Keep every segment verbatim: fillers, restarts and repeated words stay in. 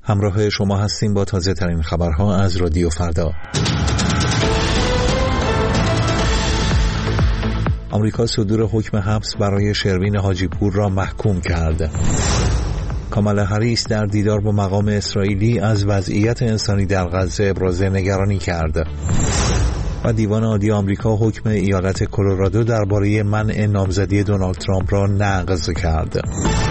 همراه شما هستیم با تازه ترین خبرها از رادیو فردا. آمریکا صدور حکم حبس برای شروین حاجی پور را محکوم کرد. کامالا هریس در دیدار با مقام اسرائیلی از وضعیت انسانی در غزه ابراز نگرانی کرد. و دیوان عالی آمریکا حکم ایالت کلرادو درباره منع نامزدی دونالد ترامپ را نقض کرد.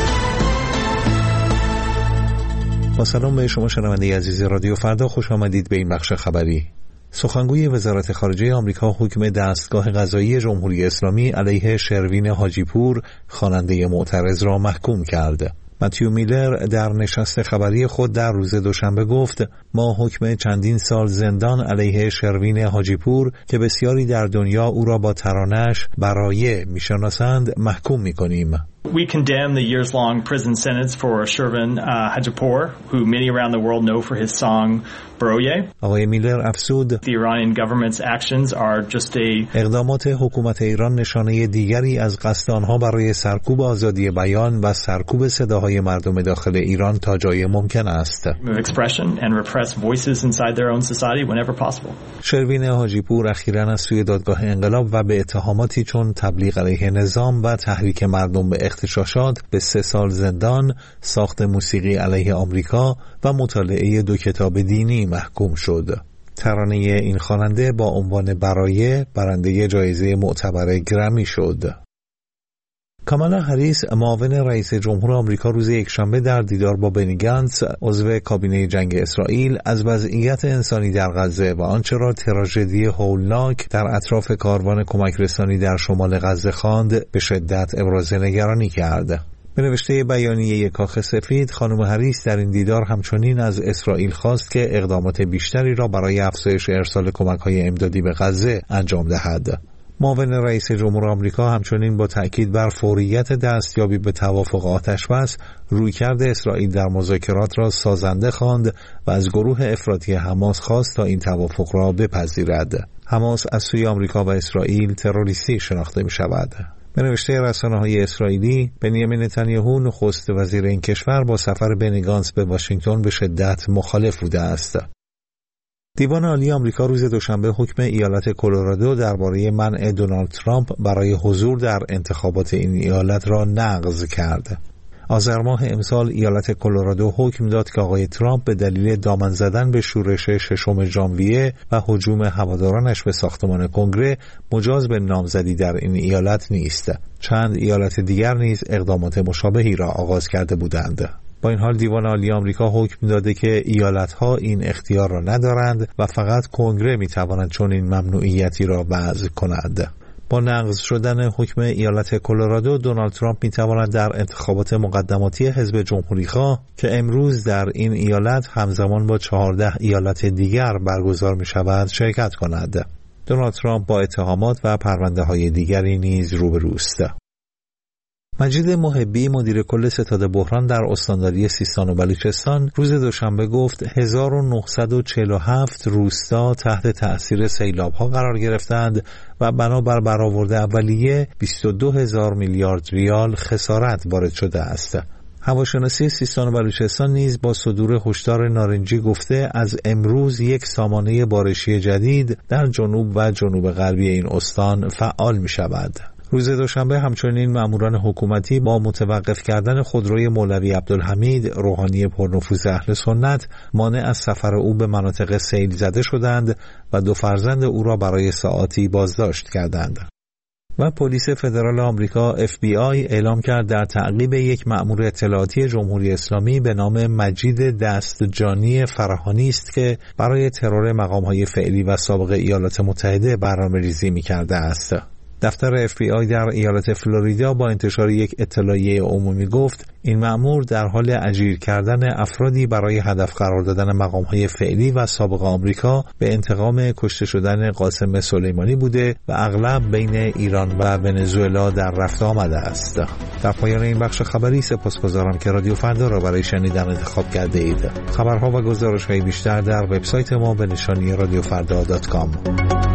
با سلام به شما شنونده عزیز رادیو فردا، خوش آمدید به این بخش خبری. سخنگوی وزارت خارجه آمریکا حکم دستگاه قضایی جمهوری اسلامی علیه شروین حاجی پور خواننده معترض را محکوم کرد. متیو میلر در نشست خبری خود در روز دوشنبه گفت ما حکم چندین سال زندان علیه شروین حاجی پور که بسیاری در دنیا او را با ترانه‌اش برایه میشناسند محکوم میکنیم. We condemn the years-long prison sentence for Shervin uh, Hajipour, who many around the world know for his song Baroye. آقای میلر افزود The Iranian government's actions are just a اقدامات حکومت ایران نشانه دیگری از قصد آنها برای سرکوب آزادی بیان و سرکوب صداهای مردم داخل ایران تا جای ممکن است. expression and repress voices inside their own society whenever possible. شروین حاجی پور اخیراً از سوی دادگاه انقلاب و به اتهاماتی چون تبلیغ علیه نظام و تحریک مردم به اغتشاشات به سه سال زندان، ساخت موسیقی علیه آمریکا و مطالعه دو کتاب دینی محکوم شد. ترانه این خواننده با عنوان برایه برنده جایزه معتبر گرمی شد. کامالا هریس معاون رئیس جمهور آمریکا روز یکشنبه در دیدار با بنی گانتس عضو کابینه جنگ اسرائیل از وضعیت انسانی در غزه و آنچه را تراژدی هولناک در اطراف کاروان کمک رسانی در شمال غزه خواند به شدت ابراز نگرانی کرد. به نوشته بیانیه کاخ سفید، خانم هریس در این دیدار همچنین از اسرائیل خواست که اقدامات بیشتری را برای افزایش ارسال کمک‌های امدادی به غزه انجام دهد. معاون رئیس جمهور آمریکا همچنین با تأکید بر فوریت دستیابی به توافق آتش‌بس رویکرد اسرائیل در مذاکرات را سازنده خواند و از گروه افراطی حماس خواست تا این توافق را بپذیرد. حماس از سوی آمریکا و اسرائیل تروریستی شناخته می شود. به نوشته رسانه‌های اسرائیلی، بنیامین نتانیاهو نخست وزیر این کشور با سفر بنی گانتس به واشنگتن به شدت مخالف بوده است. دیوان عالی آمریکا روز دوشنبه حکم ایالت کلرادو درباره منع دونالد ترامپ برای حضور در انتخابات این ایالت را نقض کرد. آذر ماه امسال ایالت کلرادو حکم داد که آقای ترامپ به دلیل دامن زدن به شورش ششم ژانویه و هجوم هوادارانش به ساختمان کنگره مجاز به نامزدی در این ایالت نیست. چند ایالت دیگر نیز اقدامات مشابهی را آغاز کرده بودند. با این حال دیوان عالی آمریکا حکم داده که ایالت‌ها این اختیار را ندارند و فقط کنگره می‌تواند چنین ممنوعیتی را وضع کند. با نقض شدن حکم ایالت کلرادو، دونالد ترامپ می‌تواند در انتخابات مقدماتی حزب جمهوری‌خواه که امروز در این ایالت همزمان با چهارده ایالت دیگر برگزار می‌شود شرکت کند. دونالد ترامپ با اتهامات و پرونده‌های دیگری نیز روبروست. مجید محبی مدیر کل ستاد بحران در استانداری سیستان و بلوچستان روز دوشنبه گفت هزار و نهصد و چهل و هفت روستا تحت تأثیر سیلاب‌ها قرار گرفتند و بنابر برآورد اولیه بیست و دو هزار میلیارد ریال خسارت وارد شده است. هواشناسی سیستان و بلوچستان نیز با صدور هشدار نارنجی گفته از امروز یک سامانه بارشی جدید در جنوب و جنوب غربی این استان فعال می شود. روز دوشنبه همچنین ماموران حکومتی با متوقف کردن خودروی مولوی عبدالحمید روحانی پرنفوذ اهل سنت مانع از سفر او به مناطق سیل زده شدند و دو فرزند او را برای ساعاتی بازداشت کردند. و پلیس فدرال آمریکا اف بی آی اعلام کرد در تعقیب یک مأمور اطلاعاتی جمهوری اسلامی به نام مجید دستجانی فراهانی است که برای ترور مقام‌های فعلی و سابق ایالات متحده برنامه‌ریزی می‌کرده است. دفتر اف بی آی در ایالت فلوریدا با انتشار یک اطلاعیه عمومی گفت این مأمور در حال اجیر کردن افرادی برای هدف قرار دادن مقام‌های فعلی و سابق آمریکا به انتقام کشته شدن قاسم سلیمانی بوده و اغلب بین ایران و ونزوئلا در رفت آمده است. در پایان این بخش خبری سپاسگزارم که رادیو فردا را برای شنیدن انتخاب کرده اید. خبرها و گزارش‌های بیشتر در وبسایت ما به نشانی رادیو فردا دات کام.